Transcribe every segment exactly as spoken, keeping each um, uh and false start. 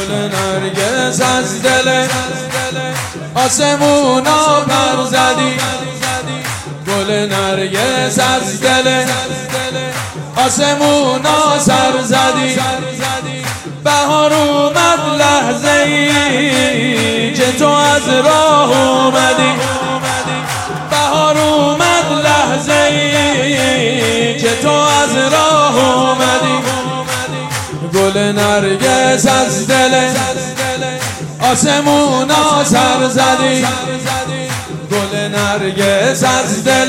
گل نرگس از دل آسمونا پر زدی، گل نرگس از دل آسمونا سر زدی. بهار اومد لحظه ای که تو از راه اومدی، بهار اومد لحظه ای که تو از راه اومدی. گل نرگس از دل آسمونا سر زدی، گل نرگس از دل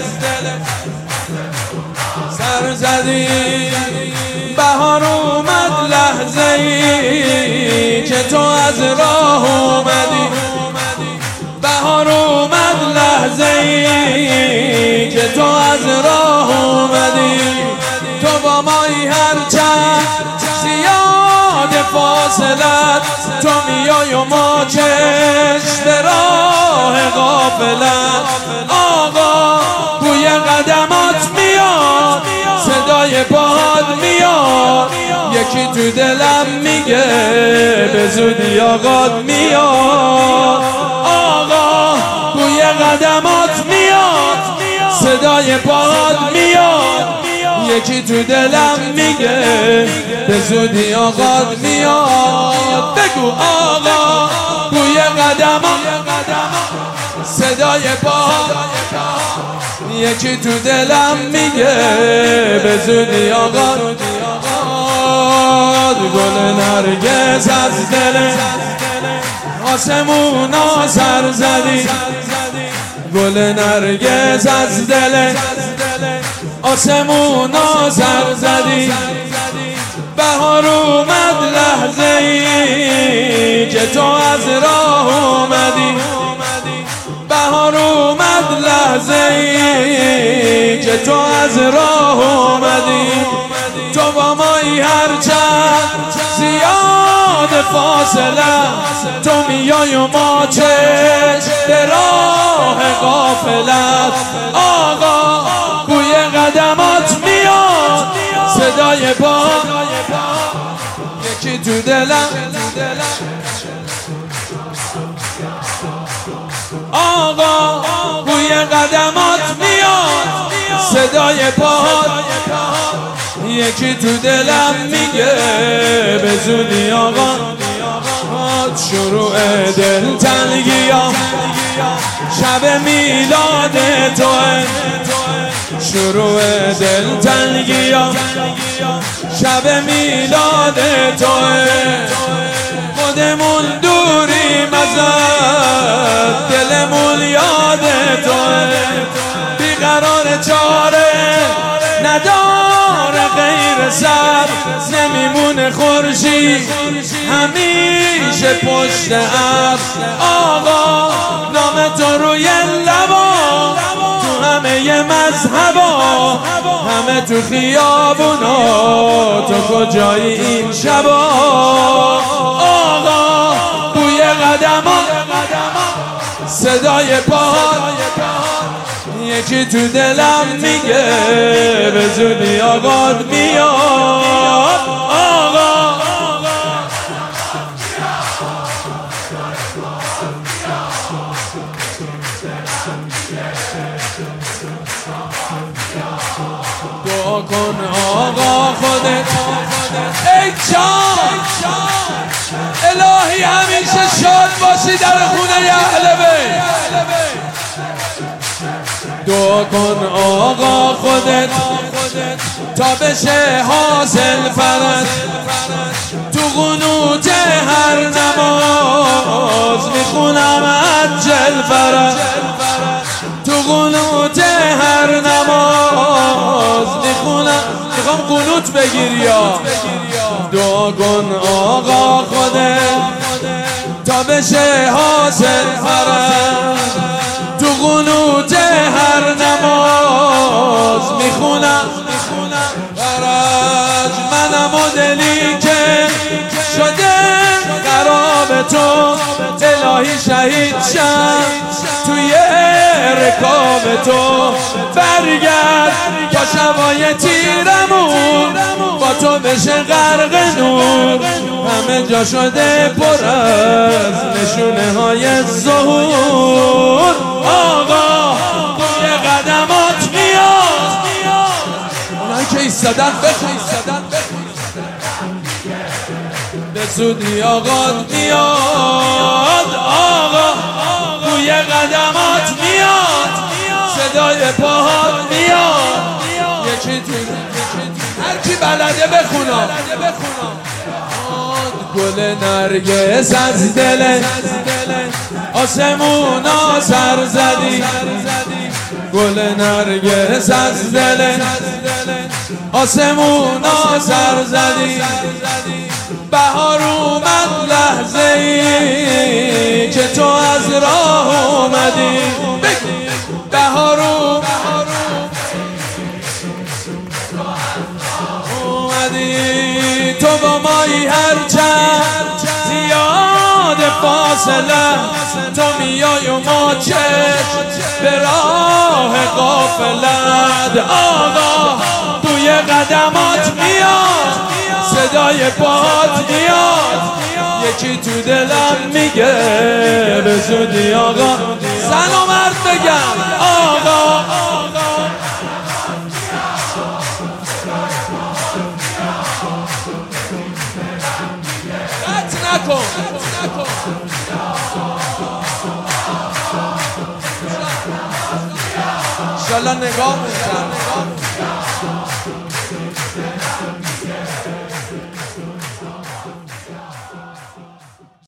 سر زدی. بهار اومد لحظه ای که تو از راه اومدی، بهار اومد لحظه ای که تو از راه اومدی. تو با مایی هرچند زیاد فاصلت، تو میای و ما چشم به راه غافلت. آقا بوی قدمات میاد، صدای پاهات میاد، یکی تو دلم میگه به زودی آقات میاد. آقا بوی قدمات میاد، صدای پاهات میاد، یکی تو دلم میگه به زودی آقات میاد. بگو آقا بوی قدمات، صدای پاهات، یکی تو دلم میگه به زودی آقات. گل نرگس از دل آسمونا سر زدی، گل نرگس از دل آسمونا سر زدی. بهار اومد لحظه ای که تو از راه اومدی، بهار اومد لحظه ای که تو از راه اومدی. تو با مایی هرچند زیاد فاصله، تو میای و ما چشم به راه غافلت. آقا بوی قدمات میاد، صدای پا، یکی تو دلم. آقا بوی قدمات میاد، صدای پاهات، یکی تو دلم میگه به زودی آقا. شروع دل تنگیام شب میلاد توه، شروع دل تنگیام شب میلاد توه. خودمون دوریم ازت، دلمون یاد توه. بیقرار چاره نداره غیر سر، نمیمونه خورشید همیشه پشت ابر. آقا نام تو روی لبا، تو همه مذهبا، همه تو خیابونا، تو کجایی این شبا. آقا بوی قدمات، صدای پاهات، یکی تو دلم میگه به زودی آقات میاد. آقا دعا کن آقا خودت، ای جان الهی همیشه شاد باشی در خونه اهل بیت. دعا کن آقا خودت تا بشه حاصل فرج، تو قنوت هر نماز میخونم عجل فرج، تو قنوت هر نماز میخونم. میخوام قنوت بگیر یا دعا کن آقا خودت تا بشه حاصل فرج، تو قنوت هر نماز میخونم فرج. منم و دلی که شده قراب تو، الهی شهید شم توی رکاب تو. برگرد تا شبای تیرمون با تو بشه غرق نور، همه همه جا شده پر از نشونه های ظهور. آقا توی قدمات میاد، اونایی که ایستادن بخون به زودی آقا میاد. آقا توی قدمات میاد، صدای پاهات میاد. یکی تو هر کی بلده بخونا. گل نرگس از دل آسمونا سر زدی، گل نرگس از دل آسمونا سر زدی. بهار اومد لحظه ای که تو از راه اومدی، بهار اومدی تو با مایی هرچند زیاد فاصله، تو میای و ما چشم به راه غافلت. آقا توی قدمات میاد، صدای پاهات میاد. یکی تو دلم میگه به زودی آقا. زن و مرد بگم آقا قطع نکن. انشالله نگاه میکنم.